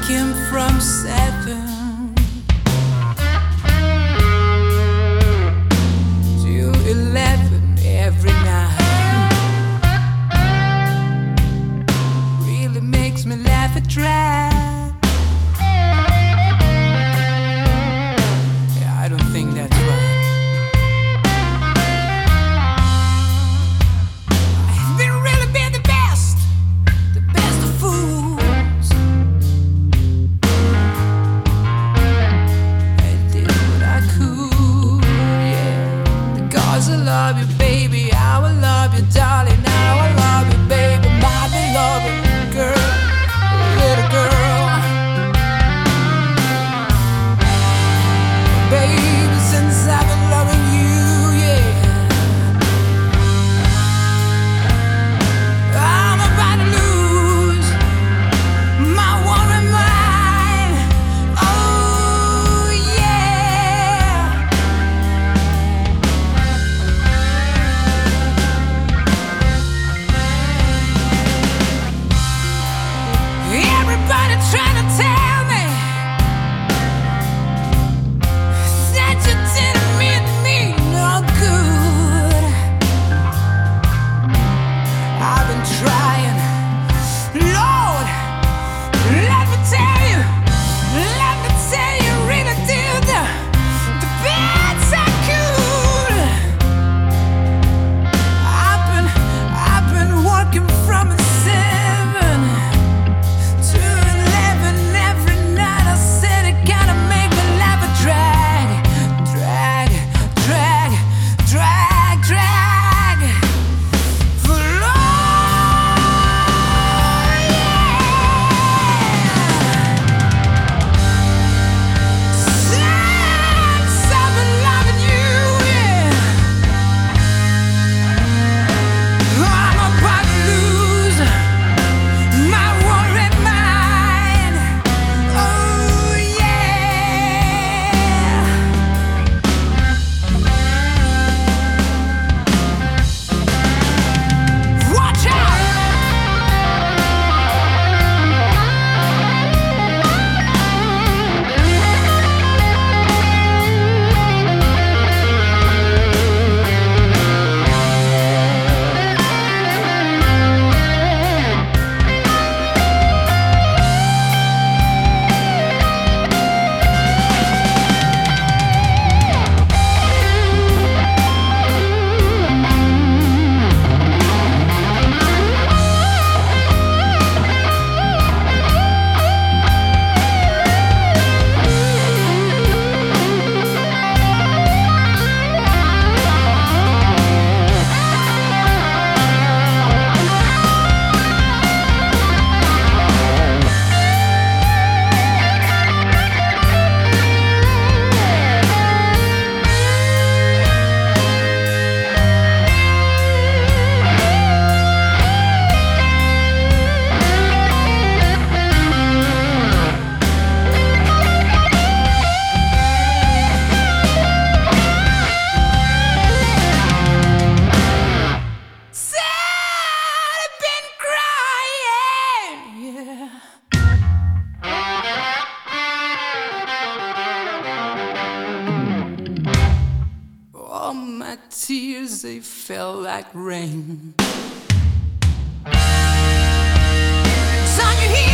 working from 7 to 11 every night. Really makes me laugh and try. Yeah, I don't think that's right. I love you, baby, I will love you, darling, I will love you, baby, my beloved girl, little girl. Baby, since I've been loving you, yeah, I'm about to lose my one and mine. Oh, yeah. Everybody trying to tell me that you didn't mean me no good. I've been trying, Lord, let me tell you, really did the best I could. I've been working from 7 to 11 every night. I said it gotta make me laugh and drag for long, yeah. Since I've been loving you, yeah, I'm about to lose my worried mind. Oh, yeah. Watch out. Sad, I've been crying, yeah. All my tears, they fell like rain. Son, you hear